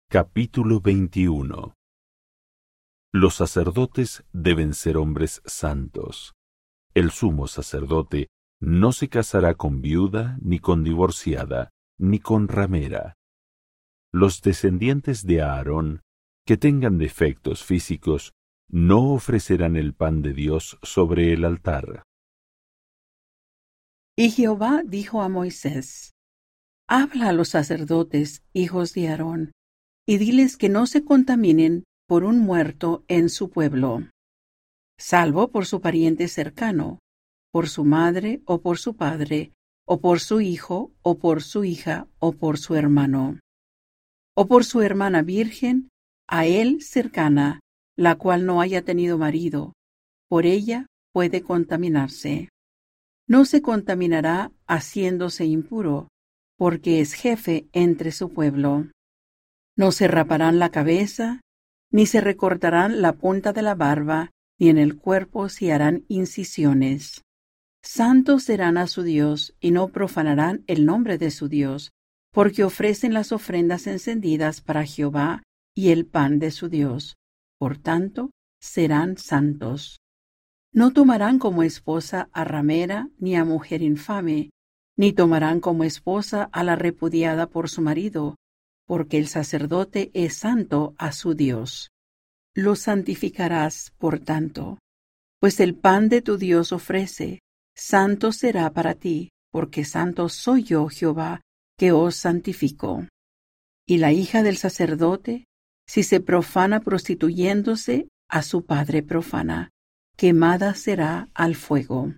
Capítulo 21. Los sacerdotes deben ser hombres santos. El sumo sacerdote no se casará con viuda, ni con divorciada, ni con ramera. Los descendientes de Aarón, que tengan defectos físicos, no ofrecerán el pan de Dios sobre el altar. Y Jehová dijo a Moisés: Habla a los sacerdotes, hijos de Aarón, y diles que no se contaminen por un muerto en su pueblo, salvo por su pariente cercano, por su madre o por su padre, o por su hijo o por su hija o por su hermano, o por su hermana virgen, a él cercana, la cual no haya tenido marido, por ella puede contaminarse. No se contaminará haciéndose impuro, porque es jefe entre su pueblo. No se raparán la cabeza, ni se recortarán la punta de la barba, ni en el cuerpo se harán incisiones. Santos serán a su Dios, y no profanarán el nombre de su Dios, porque ofrecen las ofrendas encendidas para Jehová y el pan de su Dios. Por tanto, serán santos. No tomarán como esposa a ramera ni a mujer infame, ni tomarán como esposa a la repudiada por su marido, porque el sacerdote es santo a su Dios. Lo santificarás, por tanto, pues el pan de tu Dios ofrece, santo será para ti, porque santo soy yo, Jehová, que os santifico. Y la hija del sacerdote, si se profana prostituyéndose, a su padre profana, quemada será al fuego.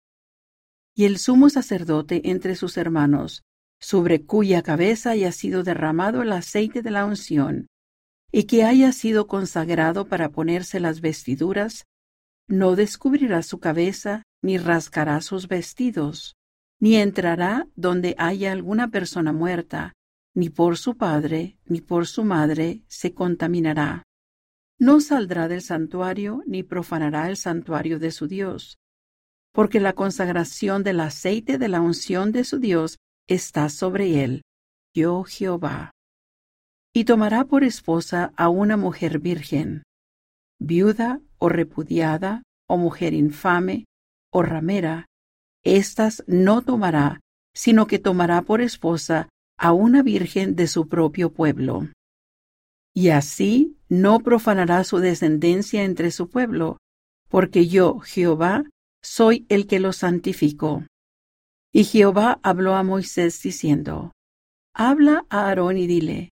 Y el sumo sacerdote entre sus hermanos, sobre cuya cabeza haya sido derramado el aceite de la unción, y que haya sido consagrado para ponerse las vestiduras, no descubrirá su cabeza, ni rasgará sus vestidos, ni entrará donde haya alguna persona muerta, ni por su padre, ni por su madre se contaminará. No saldrá del santuario, ni profanará el santuario de su Dios, porque la consagración del aceite de la unción de su Dios está sobre él, yo Jehová. Y tomará por esposa a una mujer virgen, viuda o repudiada, o mujer infame, o ramera. Estas no tomará, sino que tomará por esposa a una virgen de su propio pueblo. Y así no profanará su descendencia entre su pueblo, porque yo, Jehová, soy el que lo santifico. Y Jehová habló a Moisés diciendo: Habla a Aarón y dile: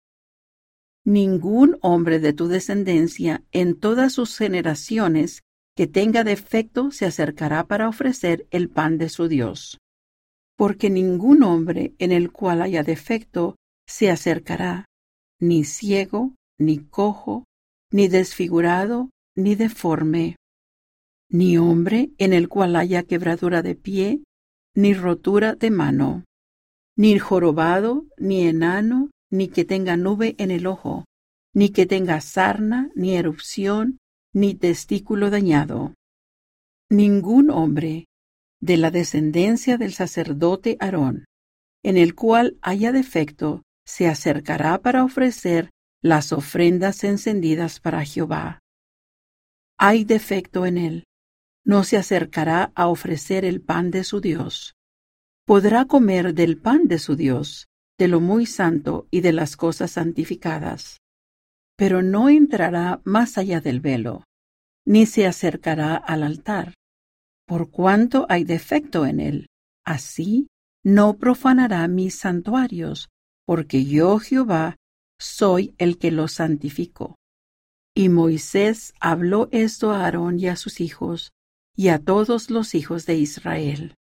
Ningún hombre de tu descendencia en todas sus generaciones que tenga defecto se acercará para ofrecer el pan de su Dios. Porque ningún hombre en el cual haya defecto se acercará, ni ciego, ni cojo, ni desfigurado, ni deforme, ni hombre en el cual haya quebradura de pie, ni rotura de mano, ni jorobado, ni enano, ni que tenga nube en el ojo, ni que tenga sarna, ni erupción, ni testículo dañado. Ningún hombre de la descendencia del sacerdote Aarón, en el cual haya defecto, se acercará para ofrecer las ofrendas encendidas para Jehová. Hay defecto en él, no se acercará a ofrecer el pan de su Dios. Podrá comer del pan de su Dios, de lo muy santo y de las cosas santificadas, pero no entrará más allá del velo, ni se acercará al altar, por cuanto hay defecto en él. Así no profanará mis santuarios, porque yo, Jehová, soy el que los santifico. Y Moisés habló esto a Aarón y a sus hijos, y a todos los hijos de Israel.